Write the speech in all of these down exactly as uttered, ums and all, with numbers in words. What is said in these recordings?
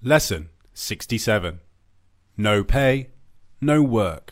Lesson sixty-seven. No pay, no work.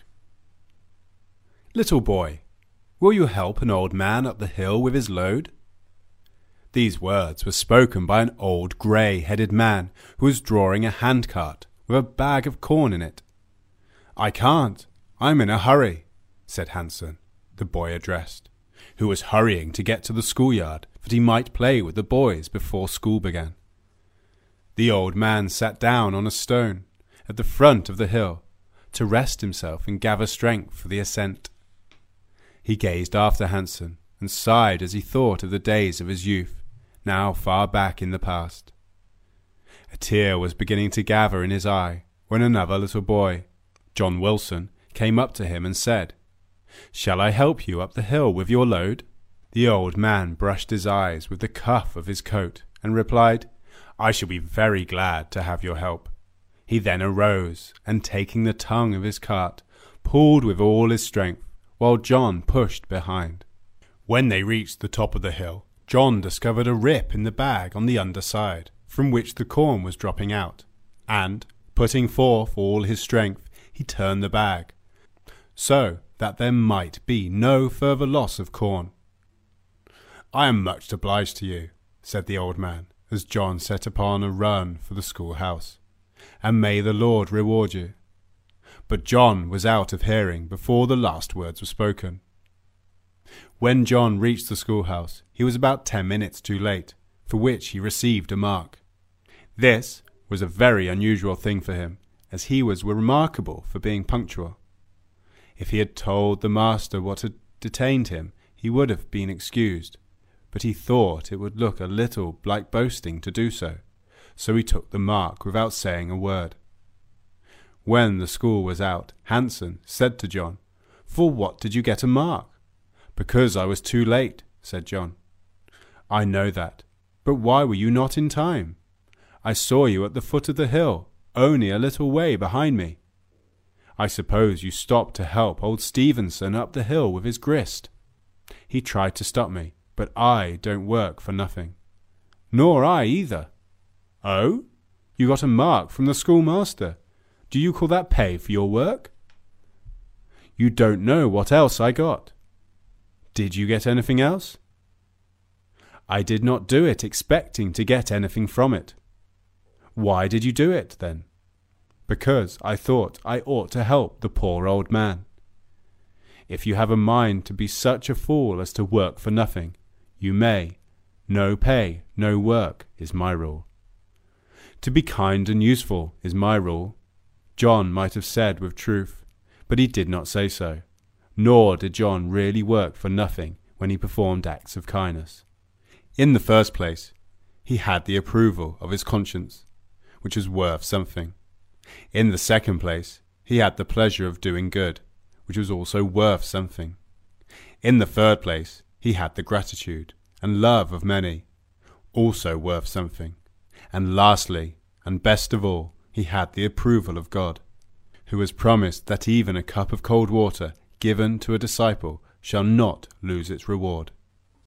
Little boy, will you help an old man up the hill with his load? These words were spoken by an old grey-headed man who was drawing a handcart with a bag of corn in it. I can't, I'm in a hurry, said Hansen, the boy addressed, who was hurrying to get to the schoolyard that he might play with the boys before school began. The old man sat down on a stone at the front of the hill to rest himself and gather strength for the ascent. He gazed after Hansen and sighed as he thought of the days of his youth, now far back in the past. A tear was beginning to gather in his eye when another little boy, John Wilson, came up to him and said, "Shall I help you up the hill with your load?" The old man brushed his eyes with the cuff of his coat and replied, "I shall be very glad to have your help." He then arose and, taking the tongue of his cart, pulled with all his strength, while John pushed behind. When they reached the top of the hill, John discovered a rip in the bag on the underside, from which the corn was dropping out, and, putting forth all his strength, he turned the bag, so that there might be no further loss of corn. "I am much obliged to you," said the old man, as John set upon a run for the schoolhouse, "and may the Lord reward you." But John was out of hearing before the last words were spoken. When John reached the schoolhouse, he was about ten minutes too late, for which he received a mark. This was a very unusual thing for him, as he was remarkable for being punctual. If he had told the master what had detained him, he would have been excused, but he thought it would look a little like boasting to do so, so he took the mark without saying a word. When the school was out, Hansen said to John, "For what did you get a mark?" "Because I was too late," said John. "I know that, but why were you not in time? I saw you at the foot of the hill, only a little way behind me." "I suppose you stopped to help old Stevenson up the hill with his grist." "He tried to stop me, but I don't work for nothing." "Nor I either." "Oh? You got a mark from the schoolmaster. Do you call that pay for your work?" "You don't know what else I got." "Did you get anything else?" "I did not do it expecting to get anything from it." "Why did you do it, then?" "Because I thought I ought to help the poor old man." "If you have a mind to be such a fool as to work for nothing, you may. No pay, no work is my rule." "To be kind and useful is my rule," John might have said with truth, but he did not say so, nor did John really work for nothing when he performed acts of kindness. In the first place, he had the approval of his conscience, which was worth something. In the second place, he had the pleasure of doing good, which was also worth something. In the third place, he had the gratitude and love of many, also worth something. And lastly, and best of all, he had the approval of God, who has promised that even a cup of cold water given to a disciple shall not lose its reward.